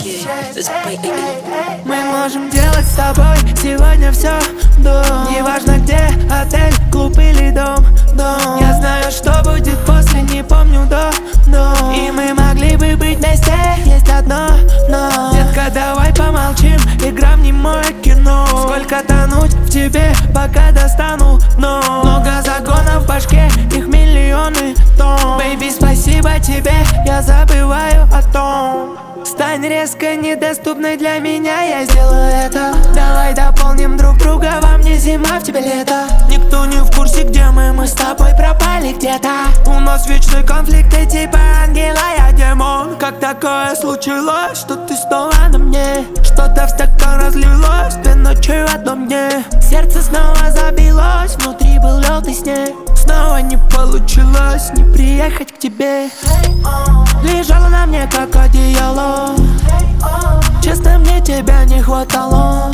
Мы можем делать с тобой сегодня все, неважно где, отель, клуб или дом. Я знаю, что будет после, не помню до. И мы могли бы быть вместе, есть одно но. Детка, давай помолчим, игра в немое кино. Сколько тонуть в тебе, пока достану дно. Много загонов в башке, их миллионы тонн. Бэйби, спасибо тебе, я забываю о том. Стань резко недоступной для меня, я сделаю это. Давай дополним друг друга, во мне зима, в тебе лето. Никто не в курсе, где мы с тобой пропали где-то. У нас вечный конфликт, ты типа ангела, я демон. Как такое случилось, что ты снова на мне? Что-то в стакан разлилось, две ночи в одном дне. Сердце снова забилось, внутри был лед и снег. Снова не получилось не приехать к тебе. Лежала на мне как одеяло, честно, мне тебя не хватало.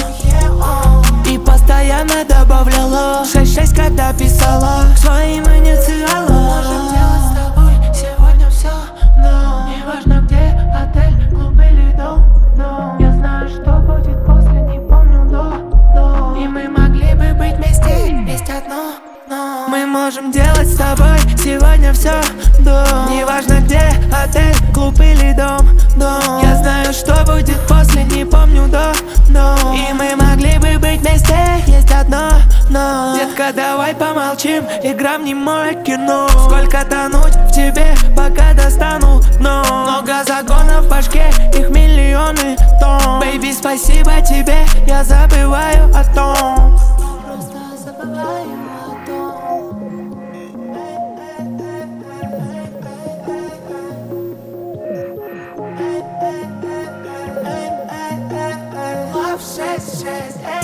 И постоянно добавляла 6-6, когда писала к своим инициалам. Можем делать с тобой сегодня все, но неважно где, отель, клуб или дом. Я знаю, что будет после, не помню до. И мы могли бы быть вместе, есть одно но. Мы можем делать с тобой сегодня все, неважно где, отель, клуб или дом. Я знаю, что будет после, не помню до. И мы могли бы быть вместе, есть одно но. Детка, давай помолчим, игра в немое кино. Сколько тонуть в тебе, пока достану дно. Много загонов в башке, их миллионы тонн. Бэйби, спасибо тебе, я забываю о том. Просто забываю о том. Love 6-6